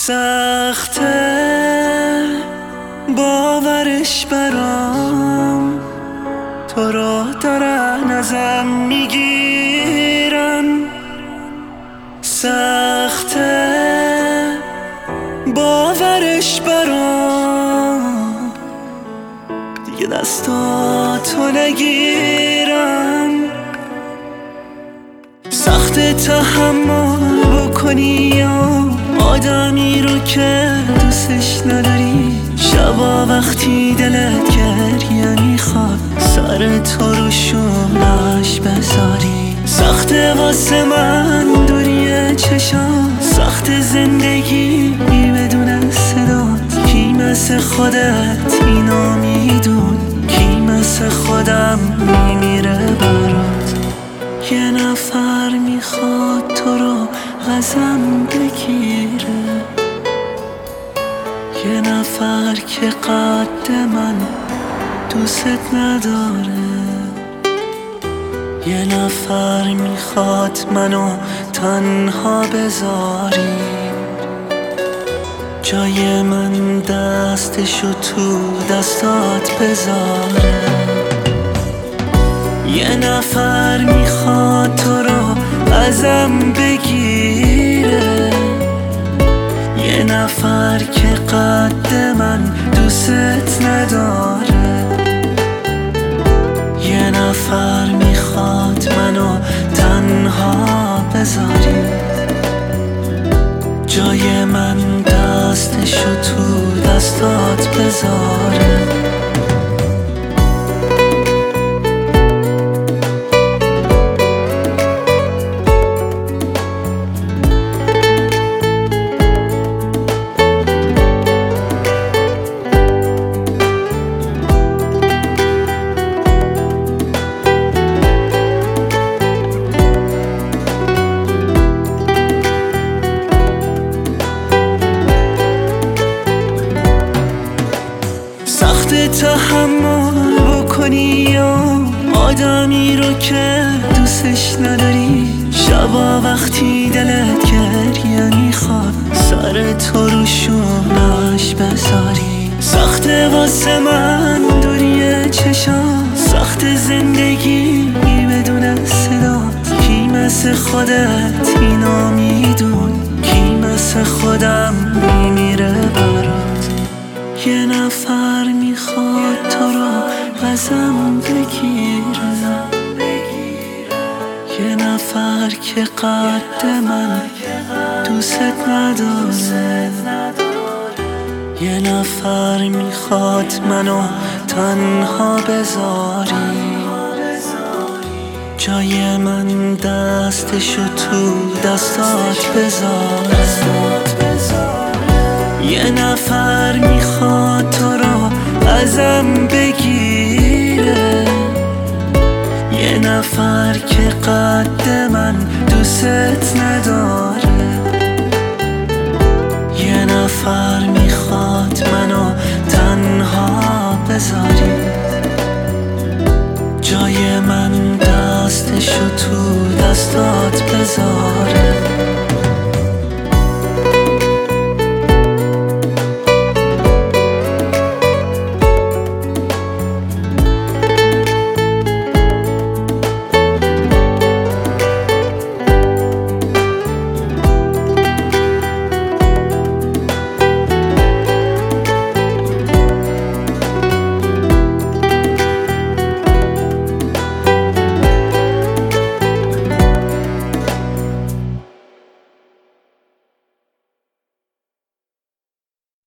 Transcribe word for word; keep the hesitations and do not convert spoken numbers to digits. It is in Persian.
سخته باورش برام، تو رو دارن ازم میگیرن. سخته باورش برام، دیگه دستاتو نگیرم. سخته تحمل بکنی یا آدمی رو که دوستش نداری. شبا وقتی دلت گریه میخواد سر تو رو شونش بذاری. سخته واسه من دوری چشام، سخت زندگی بدون صدات. کی مثل خودت اینو میدون، کی مثل خودم میمیره برات. یه نفر میخواد تو رو ازم بگیره، یه نفر که قد من دوست نداره. یه نفر میخواد منو تنها بذاری، جای من دستشو تو دستات بذاره. یه نفر میخواد تو رو ازم بگیره، یه نفر که قد من دوست نداره. یه نفر میخواد منو تنها بذاری، جای من دستشو تو دستات بذاره. سخت تحمل بکنی یا آدمی رو که دوستش نداری. شبا وقتی دلت گریه میخواد سر تو رو شونش بذاری. سخت واسه من دوری چشام، سخت زندگی بدون صدات. کی مثل خودت اینو میدون، کی مثل خودم میمیره برات. یه نفر میخواد تو رو ازم بگیره، یه نفر که قد من دوست نداره. یه نفر میخواد منو تنها بذاری، جای من دستشو تو دستات بذاره. یه نفر میخواد تو رو ازم بگیره، یه نفر که قد من دوست نداره. یه نفر میخواد منو تنها بذاری، جای من دستشو تو دستات بذاره.